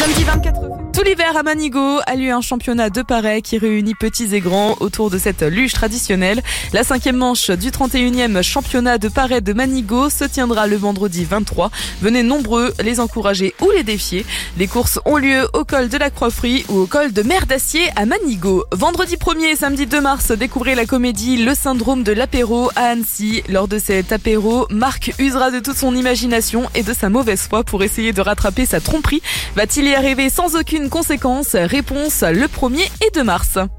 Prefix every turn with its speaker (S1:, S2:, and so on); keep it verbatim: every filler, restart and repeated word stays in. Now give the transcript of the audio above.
S1: Samedi vingt-quatre février. Tout l'hiver à Manigot a lieu un championnat de paray qui réunit petits et grands autour de cette luge traditionnelle. La cinquième manche du trente et unième championnat de paray de Manigot se tiendra le vendredi vingt-trois. Venez nombreux les encourager ou les défier. Les courses ont lieu au col de la Croix-Frie ou au col de Mer d'Acier à Manigot. Vendredi premier et samedi deux mars, découvrez la comédie Le syndrome de l'apéro à Annecy. Lors de cet apéro, Marc usera de toute son imagination et de sa mauvaise foi pour essayer de rattraper sa tromperie. Va-t-il y arriver sans aucune conséquence? Réponse le premier et deux mars.